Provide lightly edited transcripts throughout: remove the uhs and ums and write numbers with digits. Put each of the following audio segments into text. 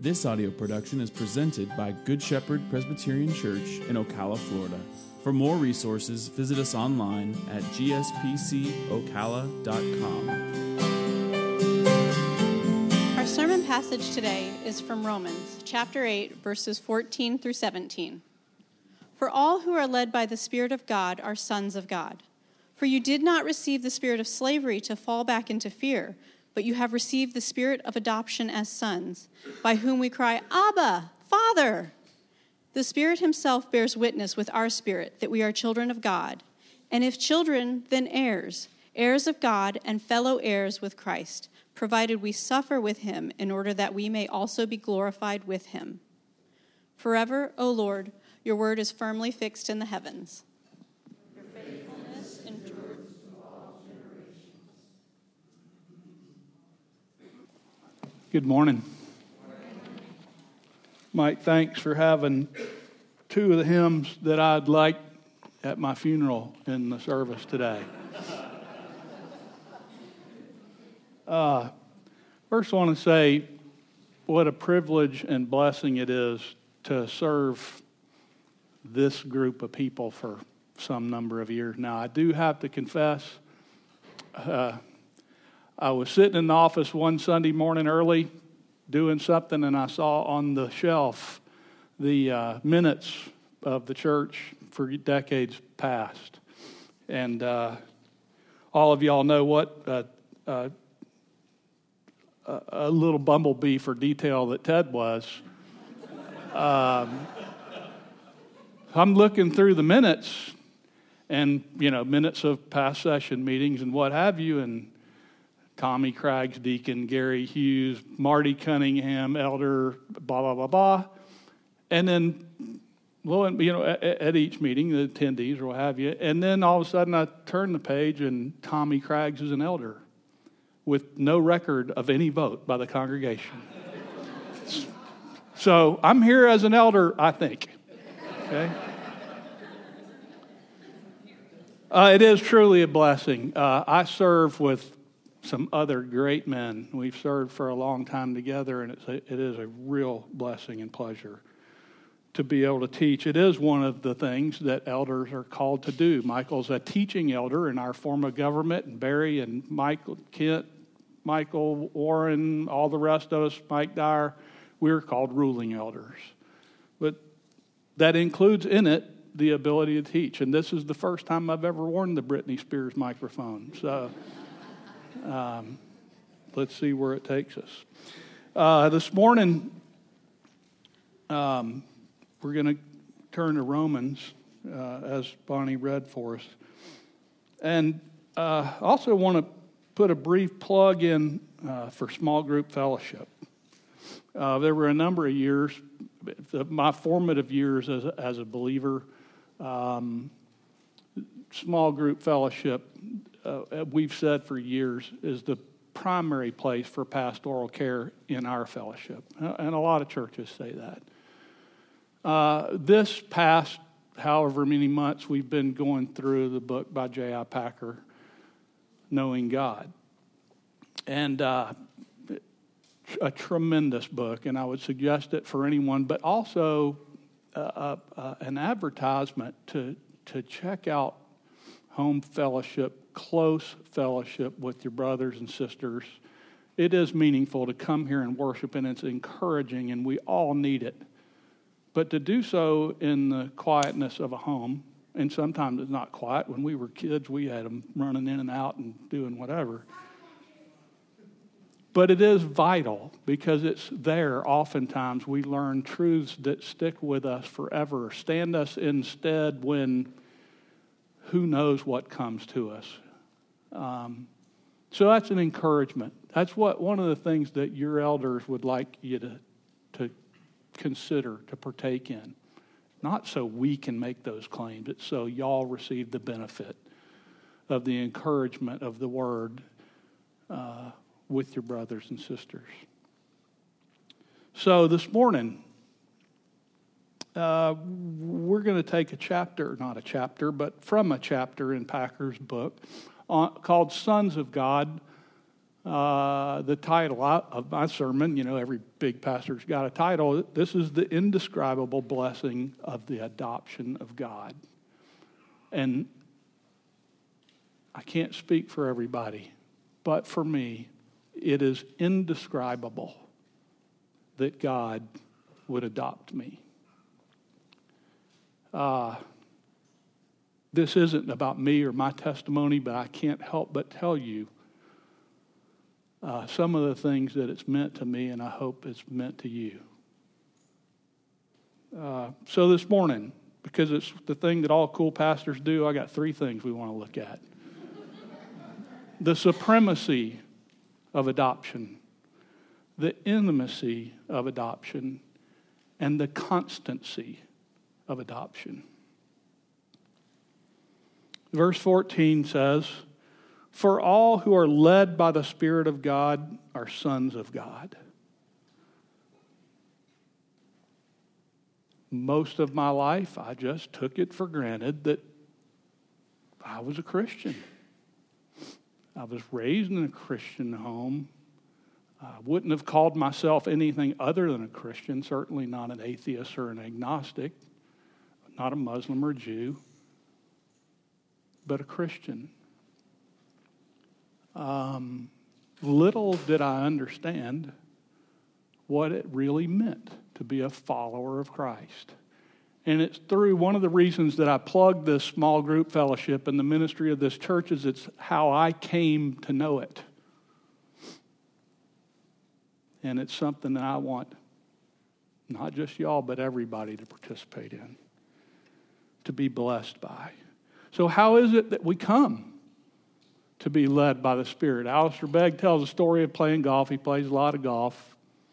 This audio production is presented by Good Shepherd Presbyterian Church in Ocala, Florida. For more resources, visit us online at gspcocala.com. Our sermon passage today is from Romans, chapter 8, verses 14 through 17. For all who are led by the Spirit of God are sons of God. For you did not receive the spirit of slavery to fall back into fear, but you have received the spirit of adoption as sons, by whom we cry, Abba, Father. The Spirit himself bears witness with our spirit that we are children of God. And if children, then heirs, heirs of God and fellow heirs with Christ, provided we suffer with him in order that we may also be glorified with him. Forever, O Lord, your word is firmly fixed in the heavens. Your faithfulness endures to all generations. Good morning. Mike, thanks for having two of the hymns that I'd like at my funeral in the service today. First, I want to say what a privilege and blessing it is to serve this group of people for some number of years now. I do have to confess, I was sitting in the office one Sunday morning early doing something, and I saw on the shelf the minutes of the church for decades past. And all of y'all know what a little bumblebee for detail that Ted was. I'm looking through the minutes and, minutes of past session meetings and what have you, and Tommy Craggs, deacon, Gary Hughes, Marty Cunningham, elder, blah, blah, blah, blah. And then, at each meeting, the attendees or what have you, and then all of a sudden I turn the page and Tommy Craggs is an elder with no record of any vote by the congregation. So I'm here as an elder, I think. Okay? It is truly a blessing. I serve with some other great men. We've served for a long time together, and it is a real blessing and pleasure to be able to teach. It is one of the things that elders are called to do. Michael's a teaching elder in our form of government, and Barry and Michael, Kent, Michael, Warren, all the rest of us, Mike Dyer, we're called ruling elders. But that includes in it the ability to teach. And this is the first time I've ever worn the Britney Spears microphone. So let's see where it takes us. This morning, we're going to turn to Romans, as Bonnie read for us. And also want to put a brief plug in for small group fellowship. There were a number of years, my formative years as a believer, small group fellowship, we've said for years, is the primary place for pastoral care in our fellowship. And a lot of churches say that. This past however many months, we've been going through the book by J.I. Packer, Knowing God. And a tremendous book, and I would suggest it for anyone, but also an advertisement to check out home fellowship, close fellowship with your brothers and sisters. It is meaningful to come here and worship, and it's encouraging, and we all need it. But to do so in the quietness of a home, and sometimes it's not quiet. When we were kids, we had them running in and out and doing whatever. But it is vital because it's there. Oftentimes we learn truths that stick with us forever, stand us instead when who knows what comes to us. So that's an encouragement. That's one of the things that your elders would like you to consider, to partake in. Not so we can make those claims, it's so y'all receive the benefit of the encouragement of the word with your brothers and sisters. So this morning, we're going to take but from a chapter in Packer's book called Sons of God, The title of my sermon, every big pastor's got a title. This is the indescribable blessing of the adoption of God. And I can't speak for everybody, but for me, it is indescribable that God would adopt me. This isn't about me or my testimony, but I can't help but tell you some of the things that it's meant to me, and I hope it's meant to you. So this morning, because it's the thing that all cool pastors do, I got 3 things we want to look at. The supremacy of adoption, the intimacy of adoption, and the constancy of adoption. Verse 14 says, "For all who are led by the Spirit of God are sons of God." Most of my life, I just took it for granted that I was a Christian. I was raised in a Christian home. I wouldn't have called myself anything other than a Christian, certainly not an atheist or an agnostic, not a Muslim or Jew, but a Christian. Little did I understand what it really meant to be a follower of Christ. And it's through one of the reasons that I plugged this small group fellowship and the ministry of this church is it's how I came to know it. And it's something that I want not just y'all, but everybody to participate in, to be blessed by. So how is it that we come to be led by the Spirit? Alistair Begg tells a story of playing golf. He plays a lot of golf.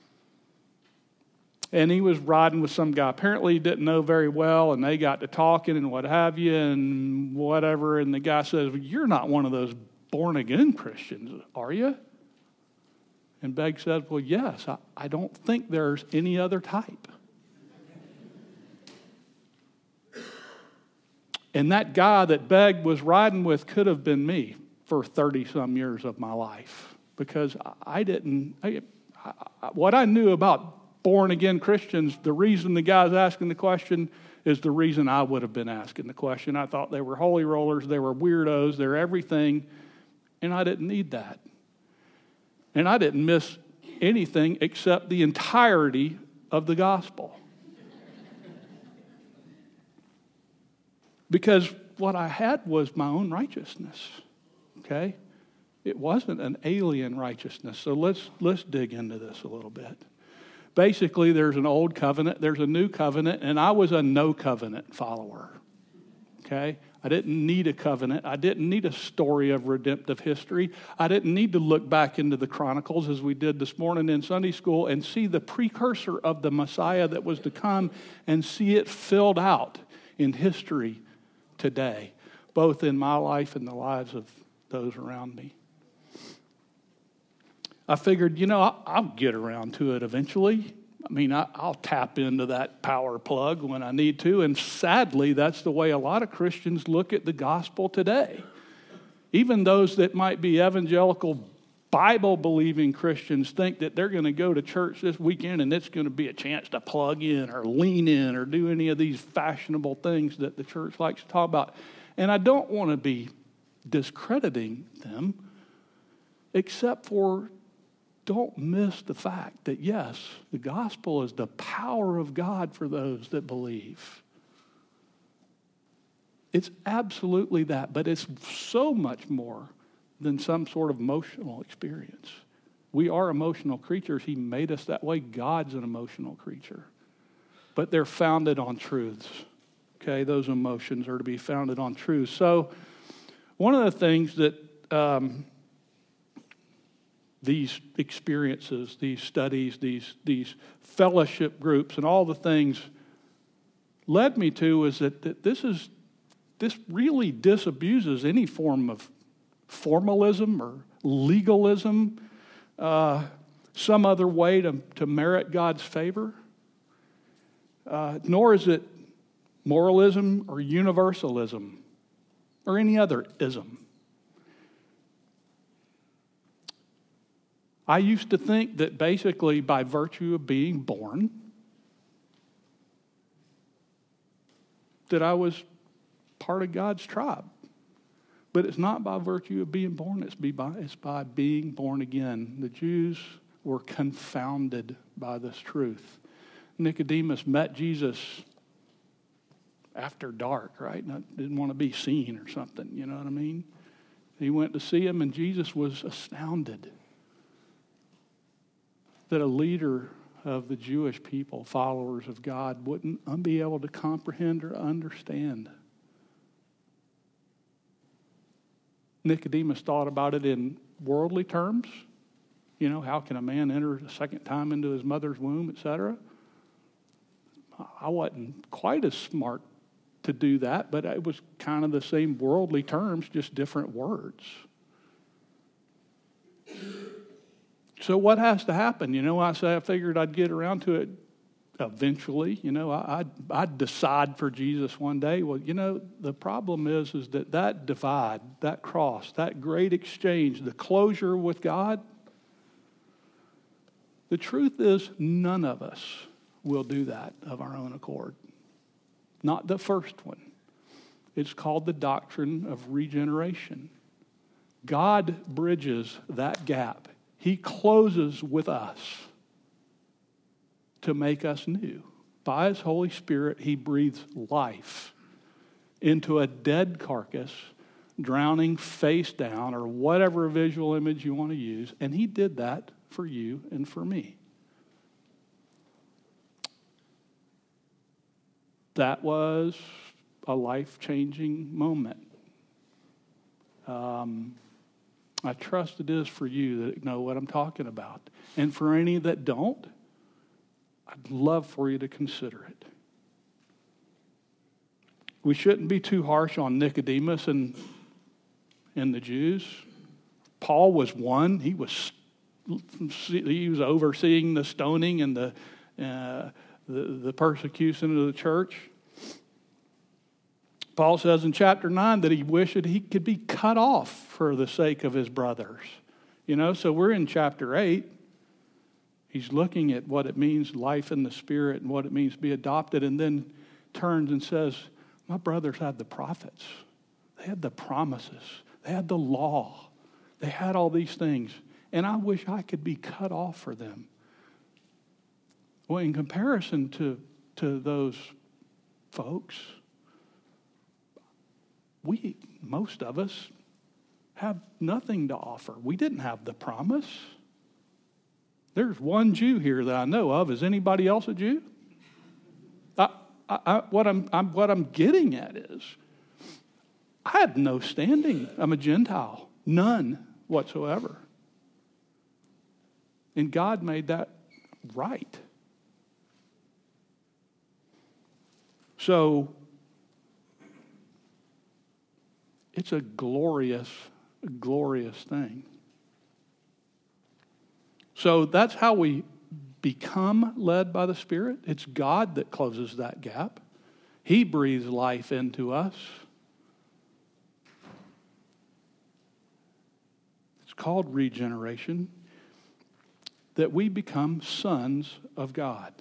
And he was riding with some guy. Apparently he didn't know very well, and they got to talking and what have you and whatever. And the guy says, "Well, you're not one of those born-again Christians, are you?" And Begg says, "Well, yes, I don't think there's any other type." And that guy that Begg was riding with could have been me for 30-some years of my life, because what I knew about born-again Christians, the reason the guy's asking the question is the reason I would have been asking the question. I thought they were holy rollers, they were weirdos, they're everything, and I didn't need that. And I didn't miss anything except the entirety of the gospel. Because what I had was my own righteousness, okay? It wasn't an alien righteousness. So let's dig into this a little bit. Basically, there's an old covenant, there's a new covenant, and I was a no covenant follower, okay? I didn't need a covenant. I didn't need a story of redemptive history. I didn't need to look back into the Chronicles as we did this morning in Sunday school and see the precursor of the Messiah that was to come and see it filled out in history today, both in my life and the lives of those around me. I figured, I'll get around to it eventually. I mean, I'll tap into that power plug when I need to. And sadly, that's the way a lot of Christians look at the gospel today. Even those that might be evangelical, Bible-believing Christians think that they're going to go to church this weekend and it's going to be a chance to plug in or lean in or do any of these fashionable things that the church likes to talk about. And I don't want to be discrediting them, except for don't miss the fact that, yes, the gospel is the power of God for those that believe. It's absolutely that, but it's so much more than some sort of emotional experience. We are emotional creatures. He made us that way. God's an emotional creature. But they're founded on truths. Okay, those emotions are to be founded on truths. So one of the things that these experiences, these studies, these fellowship groups, and all the things led me to is that this really disabuses any form of formalism or legalism, some other way to merit God's favor, nor is it moralism or universalism or any other ism. I used to think that basically by virtue of being born, that I was part of God's tribe. But it's not by virtue of being born, it's by being born again. The Jews were confounded by this truth. Nicodemus met Jesus after dark, right? Didn't want to be seen or something, you know what I mean? He went to see him, and Jesus was astounded that a leader of the Jewish people, followers of God, wouldn't be able to comprehend or understand. Nicodemus thought about it in worldly terms. You know, how can a man enter a second time into his mother's womb, etc.? I wasn't quite as smart to do that, but it was kind of the same worldly terms, just different words. So what has to happen? You know, I figured I'd get around to it eventually. You know, I'd decide for Jesus one day. Well, you know, the problem is that divide, that cross, that great exchange, the closure with God, the truth is none of us will do that of our own accord. Not the first one. It's called the doctrine of regeneration. God bridges that gap. He closes with us to make us new. By His Holy Spirit, He breathes life into a dead carcass, drowning face down, or whatever visual image you want to use. And He did that for you and for me. That was a life-changing moment. I trust it is for you that know what I'm talking about. And for any that don't, I'd love for you to consider it. We shouldn't be too harsh on Nicodemus and the Jews. Paul was one. He was overseeing the stoning and the persecution of the church. Paul says in chapter 9 that he wished that he could be cut off for the sake of his brothers. You know, so we're in chapter 8. He's looking at what it means, life in the Spirit, and what it means to be adopted, and then turns and says, my brothers had the prophets. They had the promises. They had the law. They had all these things. And I wish I could be cut off for them. Well, in comparison to those folks, most of us have nothing to offer. We didn't have the promise. There's one Jew here that I know of. Is anybody else a Jew? What I'm getting at is, I had no standing. I'm a Gentile. None whatsoever. And God made that right. So, it's a glorious, glorious thing. So that's how we become led by the Spirit. It's God that closes that gap. He breathes life into us. It's called regeneration, that we become sons of God.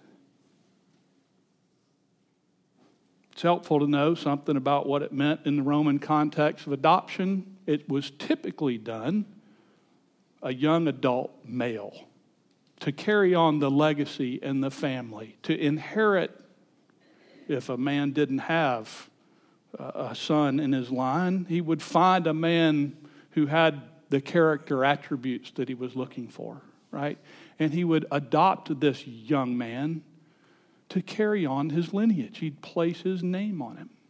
It's helpful to know something about what it meant in the Roman context of adoption. It was typically done, a young adult male, to carry on the legacy and the family, to inherit if a man didn't have a son in his line. He would find a man who had the character attributes that he was looking for, right? And he would adopt this young man to carry on his lineage. He'd place his name on him.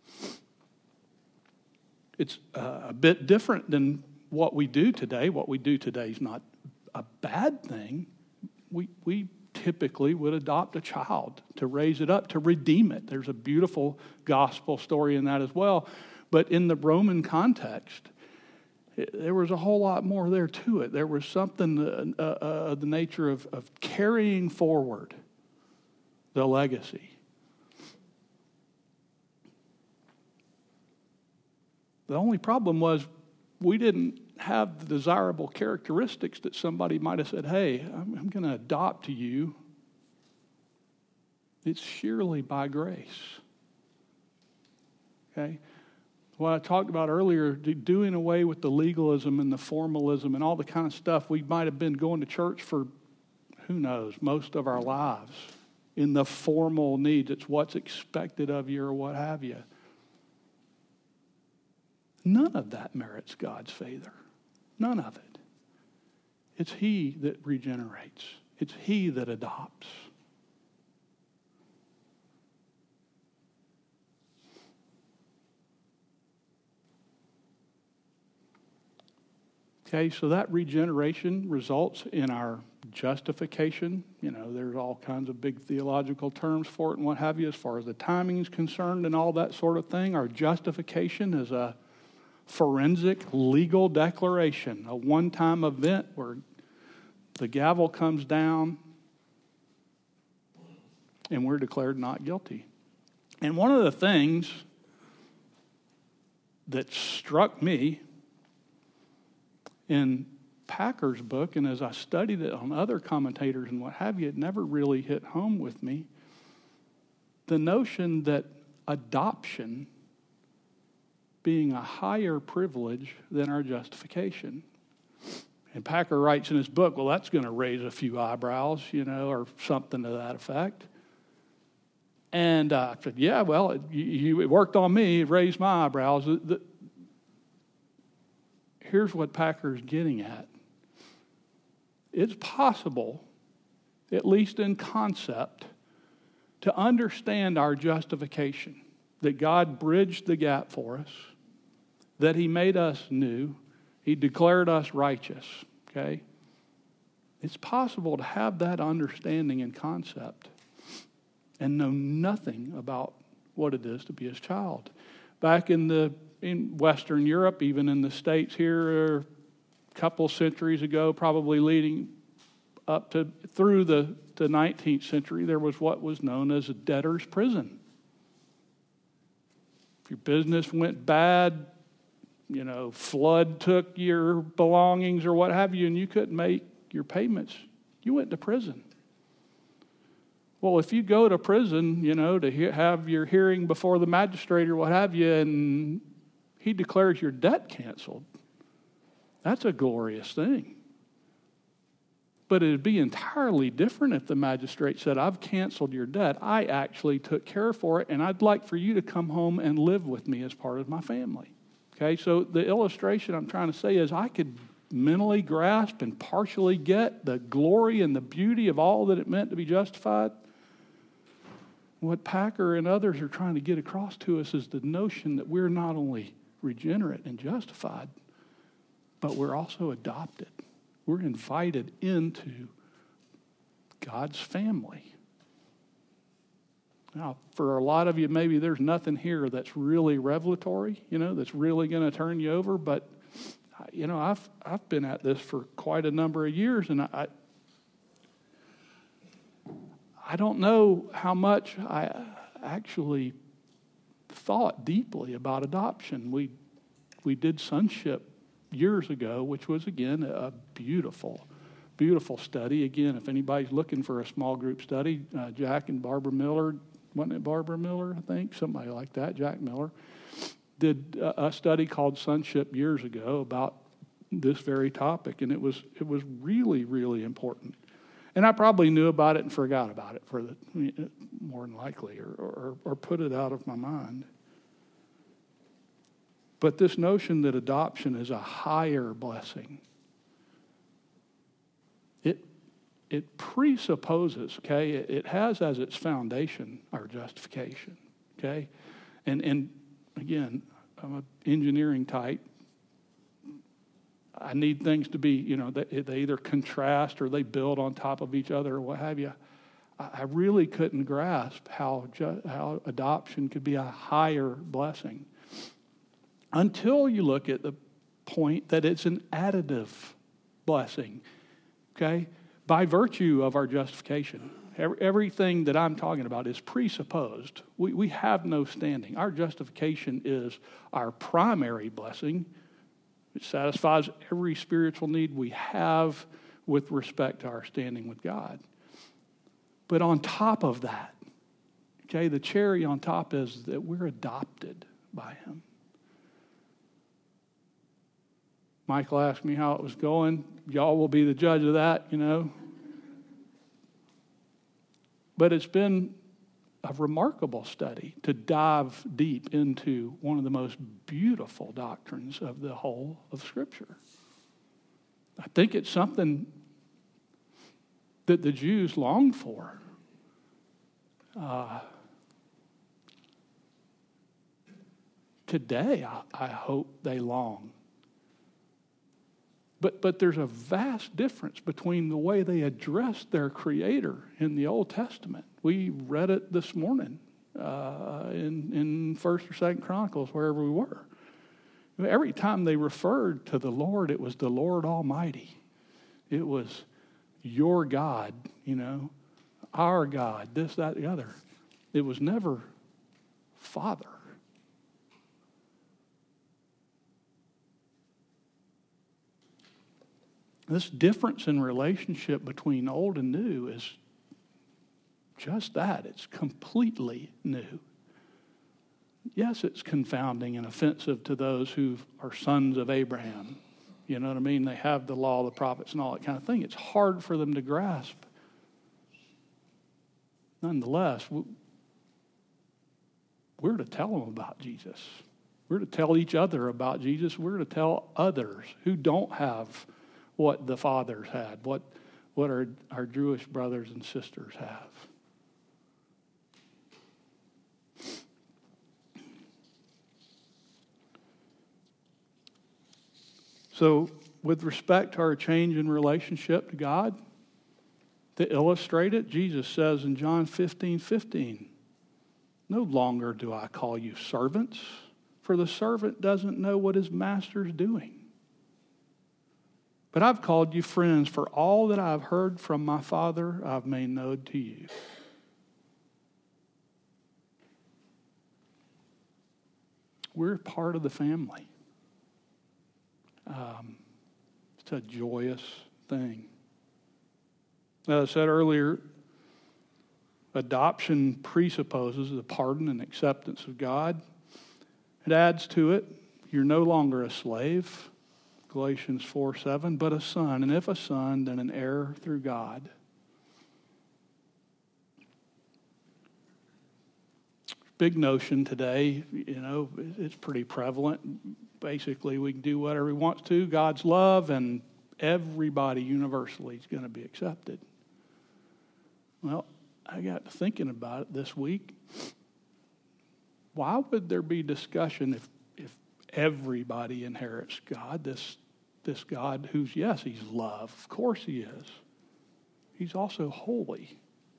It's a bit different than what we do today. What we do today is not a bad thing. We typically would adopt a child to raise it up, to redeem it. There's a beautiful gospel story in that as well. But in the Roman context, there was a whole lot more there to it. There was something of the nature of carrying forward the legacy. The only problem was we didn't have the desirable characteristics that somebody might have said, hey, I'm going to adopt you. It's sheerly by grace. Okay? What I talked about earlier, doing away with the legalism and the formalism and all the kind of stuff we might have been going to church for, who knows, most of our lives in the formal needs. It's what's expected of you or what have you. None of that merits God's favor. None of it. It's He that regenerates. It's He that adopts. Okay, so that regeneration results in our justification. You know, there's all kinds of big theological terms for it and what have you as far as the timing is concerned and all that sort of thing. Our justification is a forensic legal declaration, a one-time event where the gavel comes down and we're declared not guilty. And one of the things that struck me in Packer's book, and as I studied it on other commentators and what have you, it never really hit home with me. The notion that adoption being a higher privilege than our justification. And Packer writes in his book, well, that's going to raise a few eyebrows, you know, or something to that effect. And I said, yeah, well, it worked on me. It raised my eyebrows. Here's what Packer's getting at. It's possible, at least in concept, to understand our justification, that God bridged the gap for us, that He made us new, He declared us righteous, okay? It's possible to have that understanding and concept and know nothing about what it is to be His child. Back in Western Europe, even in the States here, a couple centuries ago, probably leading up to through the 19th century, there was what was known as a debtor's prison. If your business went bad, you know, flood took your belongings or what have you, and you couldn't make your payments, you went to prison. Well, if you go to prison, you know, to have your hearing before the magistrate or what have you, and he declares your debt canceled, that's a glorious thing. But it'd be entirely different if the magistrate said, I've canceled your debt. I actually took care for it, and I'd like for you to come home and live with me as part of my family. Okay, so the illustration I'm trying to say is I could mentally grasp and partially get the glory and the beauty of all that it meant to be justified. What Packer and others are trying to get across to us is the notion that we're not only regenerate and justified, but we're also adopted. We're invited into God's family. Now, for a lot of you, maybe there's nothing here that's really revelatory, you know, that's really going to turn you over. But, you know, I've been at this for quite a number of years, and I don't know how much I actually thought deeply about adoption. We did sonship years ago, which was, again, a beautiful, beautiful study. Again, if anybody's looking for a small group study, Jack and Barbara Miller, wasn't it Barbara Miller, I think? Somebody like that, Jack Miller, did a study called Sonship years ago about this very topic, and it was really, really important. And I probably knew about it and forgot about it more than likely, or put it out of my mind. But this notion that adoption is a higher blessing, it presupposes, okay, it has as its foundation our justification, okay? And again, I'm an engineering type. I need things to be, you know, they either contrast or they build on top of each other or what have you. I really couldn't grasp how adoption could be a higher blessing until you look at the point that it's an additive blessing, okay? By virtue of our justification, everything that I'm talking about is presupposed. We have no standing. Our justification is our primary blessing, It satisfies every spiritual need we have with respect to our standing with God. But on top of that, okay, the cherry on top is that we're adopted by him. Michael asked me how it was going. Y'all will be the judge of that, you know. But it's been a remarkable study to dive deep into one of the most beautiful doctrines of the whole of Scripture. I think it's something that the Jews longed for. Today, I hope they long. But there's a vast difference between the way they addressed their Creator in the Old Testament. We read it this morning in 1st or 2nd Chronicles, wherever we were. Every time they referred to the Lord, it was the Lord Almighty. It was your God, you know, our God, this, that, the other. It was never Father. This difference in relationship between old and new is just that. It's completely new. Yes, it's confounding and offensive to those who are sons of Abraham. You know what I mean? They have the law, the prophets, and all that kind of thing. It's hard for them to grasp. Nonetheless, we're to tell them about Jesus. We're to tell each other about Jesus. We're to tell others who don't have what the fathers had, what our Jewish brothers and sisters have. So, with respect to our change in relationship to God, to illustrate it, Jesus says in John 15:15, "No longer do I call you servants, for the servant doesn't know what his master's doing. But I've called you friends, for all that I've heard from my Father I've made known to you." We're part of the family. It's a joyous thing. As I said earlier, adoption presupposes the pardon and acceptance of God. It adds to it, you're no longer a slave, Galatians 4:7, but a son. And if a son, then an heir through God. Big notion today, you know, it's pretty prevalent. Basically, we can do whatever we want to. God's love, and everybody universally is going to be accepted. Well, I got to thinking about it this week. Why would there be discussion if everybody inherits God, this God who's, yes, he's love. Of course he is. He's also holy.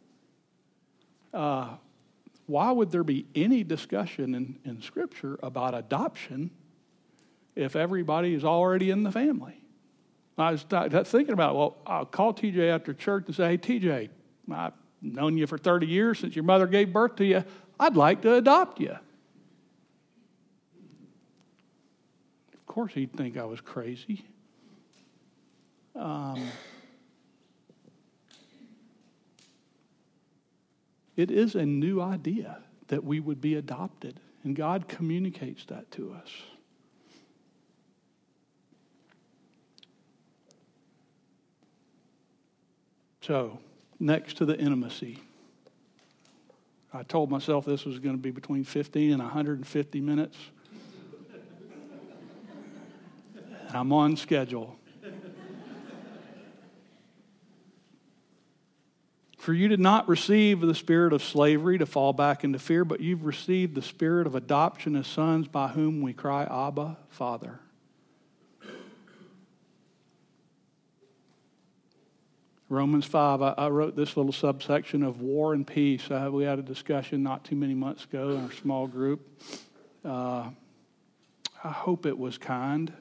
Why would there be any discussion in Scripture about adoption if everybody is already in the family? I was thinking about it. Well, I'll call TJ after church and say, "Hey, TJ, I've known you for 30 years since your mother gave birth to you. I'd like to adopt you." Of course he'd think I was crazy. It is a new idea that we would be adopted, and God communicates that to us. So, next to the intimacy, I told myself this was going to be between 15 and 150 minutes. I'm on schedule. "For you did not receive the spirit of slavery to fall back into fear, but you've received the spirit of adoption as sons, by whom we cry, Abba, Father." Romans 5, I wrote this little subsection of war and peace. We had a discussion not too many months ago in our small group. I hope it was kind.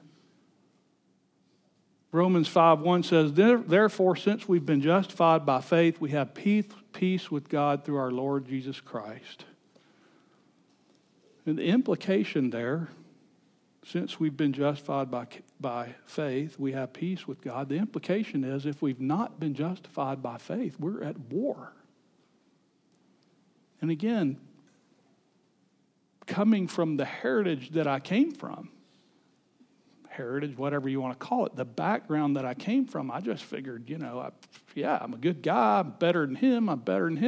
Romans 5:1 says, "Therefore, since we've been justified by faith, we have peace with God through our Lord Jesus Christ." And the implication there since we've been justified by faith, we have peace with God. The implication is if we've not been justified by faith, we're at war. And again, coming from the heritage that I came from, heritage, whatever you want to call it, the background that I came from, I just figured, I'm a good guy. I'm better than him. I'm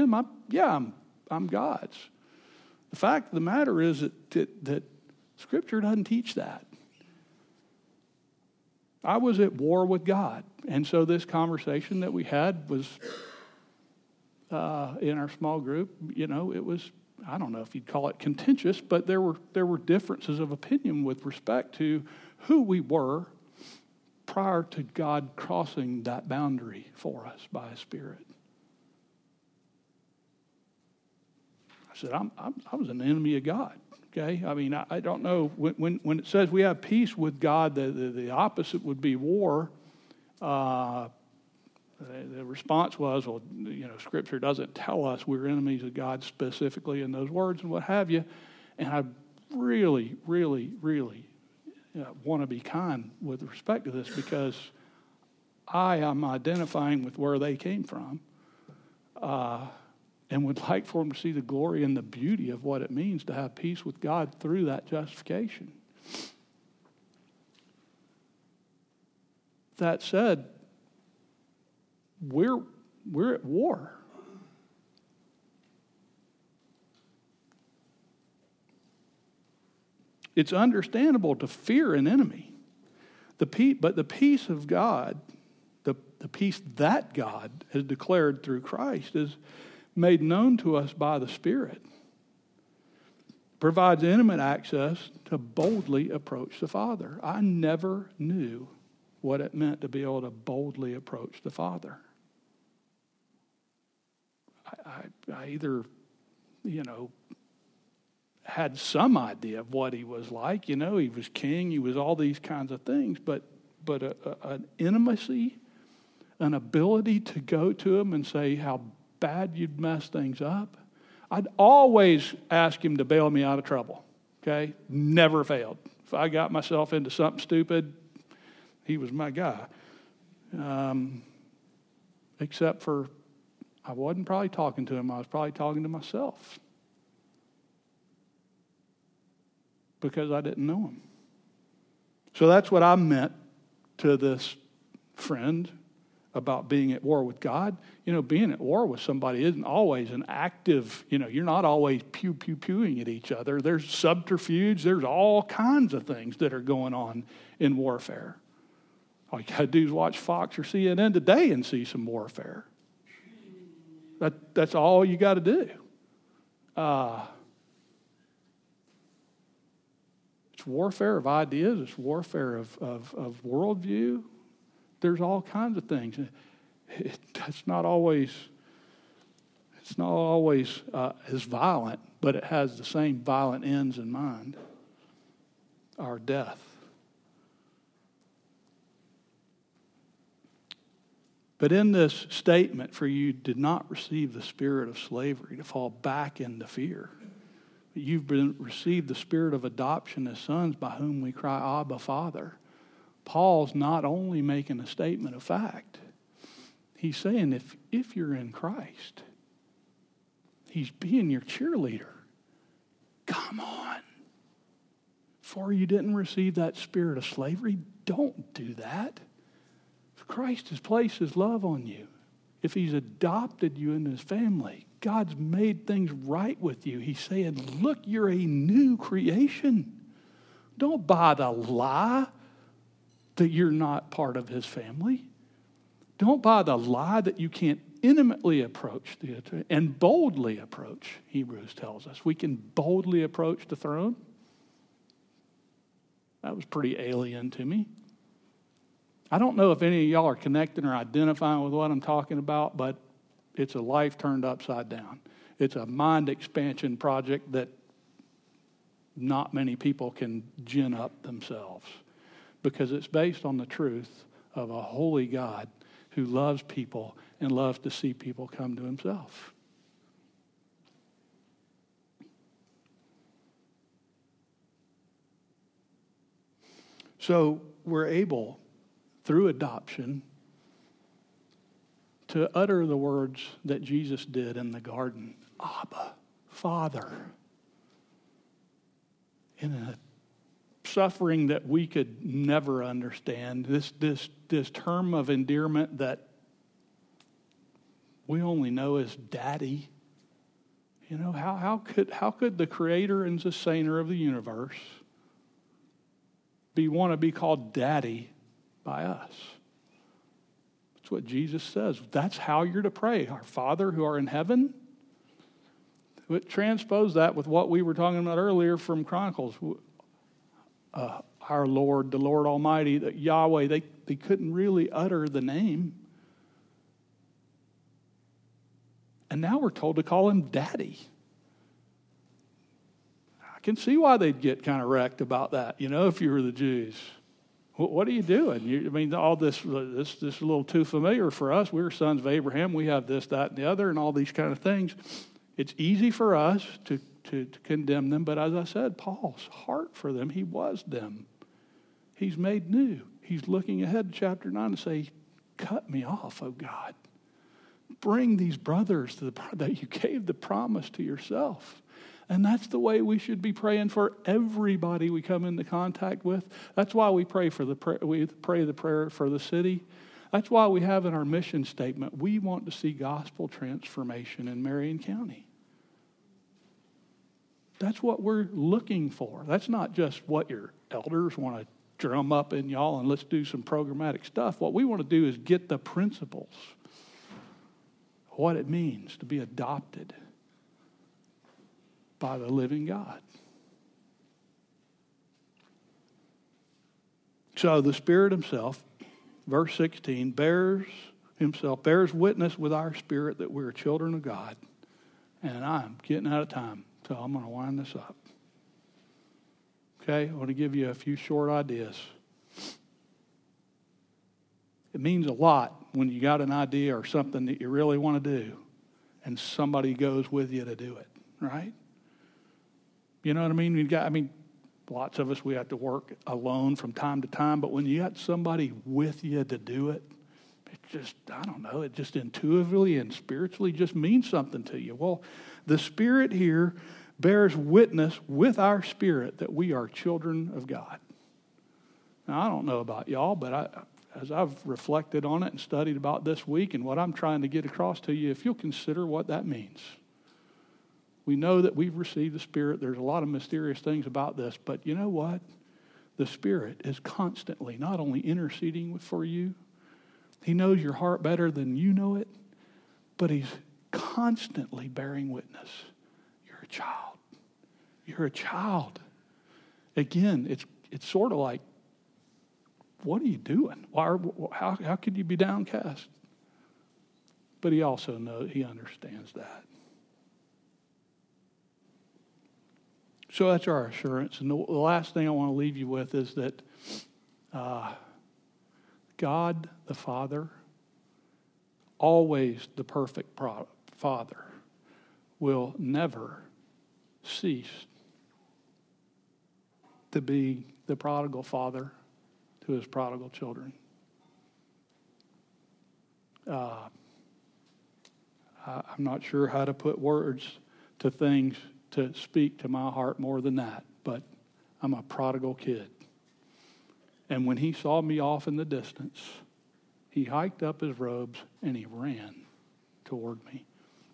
God's. The fact of the matter is that Scripture doesn't teach that. I was at war with God. And so this conversation that we had was in our small group, it was, I don't know if you'd call it contentious, but there were differences of opinion with respect to who we were prior to God crossing that boundary for us by His Spirit. I said, I was an enemy of God. Okay, I mean, I don't know when it says we have peace with God, the opposite would be war. The response was, well, Scripture doesn't tell us we're enemies of God specifically in those words and what have you. And I really, really, really want to be kind with respect to this because I am identifying with where they came from. And would like for them to see the glory and the beauty of what it means to have peace with God through that justification. That said, we're at war. It's understandable to fear an enemy. But the peace of God, the peace that God has declared through Christ is made known to us by the Spirit, provides intimate access to boldly approach the Father. I never knew what it meant to be able to boldly approach the Father. I either, had some idea of what He was like. He was king, He was all these kinds of things, but an intimacy, an ability to go to Him and say how bad you'd mess things up. I'd always ask Him to bail me out of trouble. Okay? Never failed. If I got myself into something stupid, He was my guy. Except for I wasn't probably talking to Him. I was probably talking to myself. Because I didn't know Him. So that's what I meant to this friend about being at war with God. Being at war with somebody isn't always an active, you're not always pew-pew-pewing at each other. There's subterfuge. There's all kinds of things that are going on in warfare. All you got to do is watch Fox or CNN today and see some warfare. That's all you got to do. It's warfare of ideas. It's warfare of worldview. There's all kinds of things. It's not always as violent, but it has the same violent ends in mind. Our death. But in this statement, for you did not receive the spirit of slavery to fall back into fear. You've received the spirit of adoption as sons by whom we cry, Abba, Father. Paul's not only making a statement of fact. He's saying if you're in Christ, He's being your cheerleader. Come on. For you didn't receive that spirit of slavery, don't do that. If Christ has placed His love on you, if He's adopted you in His family, God's made things right with you. He's saying, look, you're a new creation. Don't buy the lie that you're not part of His family. Don't buy the lie that you can't intimately approach and boldly approach, Hebrews tells us. We can boldly approach the throne. That was pretty alien to me. I don't know if any of y'all are connecting or identifying with what I'm talking about, but it's a life turned upside down. It's a mind expansion project that not many people can gin up themselves, because it's based on the truth of a holy God who loves people and loves to see people come to Himself. So we're able, through adoption, to utter the words that Jesus did in the garden. Abba, Father. In a suffering that we could never understand, this term of endearment that we only know as Daddy. You know, how could the creator and sustainer of the universe want to be called Daddy by us? That's what Jesus says. That's how you're to pray. Our Father who are in heaven. Transpose that with what we were talking about earlier from Chronicles. Our Lord, the Lord Almighty, the Yahweh, they couldn't really utter the name. And now we're told to call him Daddy. I can see why they'd get kind of wrecked about that, if you were the Jews. What are you doing? All this is a little too familiar for us. We're sons of Abraham. We have this, that, and the other, and all these kind of things. It's easy for us to condemn them, but as I said, Paul's heart for them, he was them. He's made new. He's looking ahead to chapter 9 to say, cut me off, oh God. Bring these brothers that you gave the promise to yourself. And that's the way we should be praying for everybody we come into contact with. That's why we pray the prayer for the city. That's why we have in our mission statement, we want to see gospel transformation in Marion County. That's what we're looking for. That's not just what your elders want to drum up in y'all and let's do some programmatic stuff. What we want to do is get the principles, what it means to be adopted by the living God. So the Spirit himself, verse 16, bears witness with our spirit that we're children of God. And I'm getting out of time, so I'm going to wind this up. Okay, I want to give you a few short ideas. It means a lot when you got an idea or something that you really want to do and somebody goes with you to do it, right? You know what I mean? Lots of us, we have to work alone from time to time, but when you got somebody with you to do it, it just intuitively and spiritually just means something to you. Well, the Spirit here bears witness with our spirit that we are children of God. Now, I don't know about y'all, but as I've reflected on it and studied about this week and what I'm trying to get across to you, if you'll consider what that means. We know that we've received the Spirit. There's a lot of mysterious things about this, but you know what? The Spirit is constantly not only interceding for you, He knows your heart better than you know it, but He's constantly bearing witness. You're a child. You're a child. Again, it's sort of like, what are you doing? How could you be downcast? But He also knows, He understands that. So that's our assurance. And the last thing I want to leave you with is that God the Father, always the perfect Father, will never cease to be the prodigal father to his prodigal children. I'm not sure how to put words to things to speak to my heart more than that, but I'm a prodigal kid. And when He saw me off in the distance, He hiked up His robes and He ran toward me.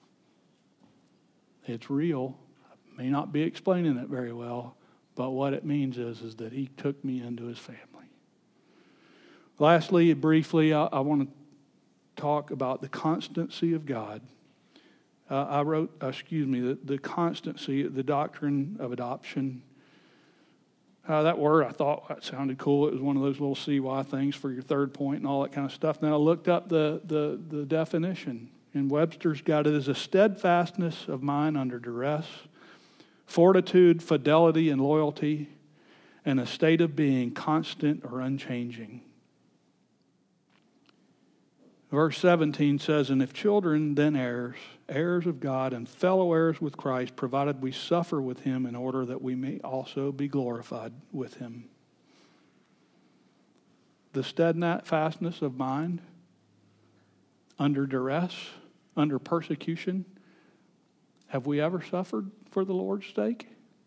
It's real. I may not be explaining it very well, but what it means is that He took me into His family. Lastly, briefly, I want to talk about the constancy of God. I wrote, the constancy, the doctrine of adoption. That word, I thought that sounded cool. It was one of those little CY things for your third point and all that kind of stuff. Then I looked up the definition. And Webster's got it as a steadfastness of mind under duress, fortitude, fidelity, and loyalty, and a state of being constant or unchanging. Verse 17 says, and if children, then heirs, heirs of God and fellow heirs with Christ, provided we suffer with Him in order that we may also be glorified with Him. the steadfastness of mind under duress, under persecution. Have we ever suffered for the Lord's sake?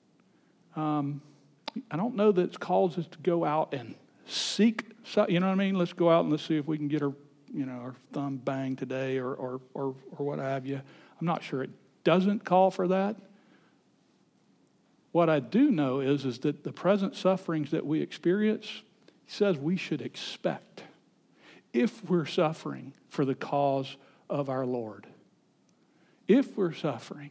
I don't know that it calls us to go out and seek, you know what I mean? Let's go out and let's see if we can get our thumb banged today or what have you. I'm not sure. It doesn't call for that. What I do know is that the present sufferings that we experience, he says we should expect if we're suffering for the cause of our Lord. If we're suffering,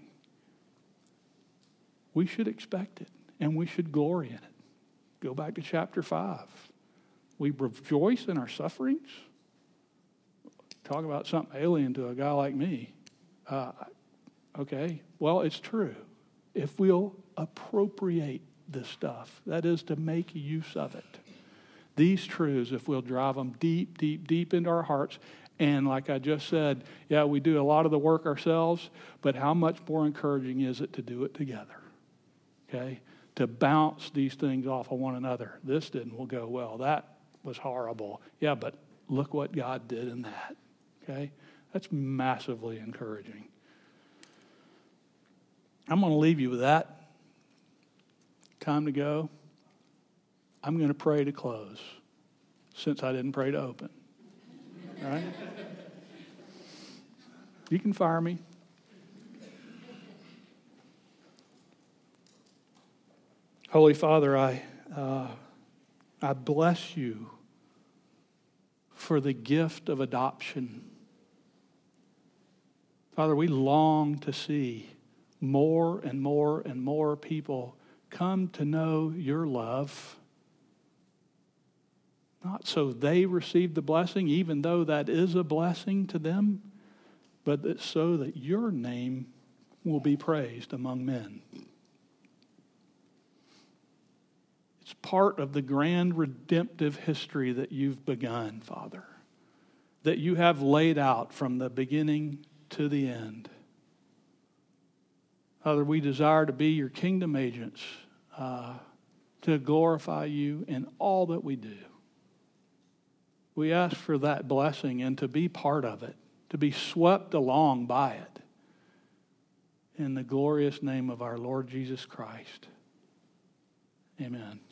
we should expect it and we should glory in it. Go back to chapter 5. We rejoice in our sufferings. Talk about something alien to a guy like me. Okay, well, it's true. If we'll appropriate this stuff, that is to make use of it. These truths, if we'll drive them deep, deep, deep into our hearts, and like I just said, yeah, we do a lot of the work ourselves, but how much more encouraging is it to do it together? Okay? To bounce these things off of one another. This didn't go well. That was horrible. Yeah, but look what God did in that. Okay? That's massively encouraging. I'm going to leave you with that. Time to go. I'm going to pray to close, since I didn't pray to open. All right? You can fire me. Holy Father, I bless you for the gift of adoption. Father, we long to see more and more and more people come to know your love. Not so they receive the blessing, even though that is a blessing to them, but that so that your name will be praised among men. It's part of the grand redemptive history that you've begun, Father, that you have laid out from the beginning to the end. Father, we desire to be your kingdom agents, to glorify you in all that we do. We ask for that blessing and to be part of it, to be swept along by it. In the glorious name of our Lord Jesus Christ. Amen.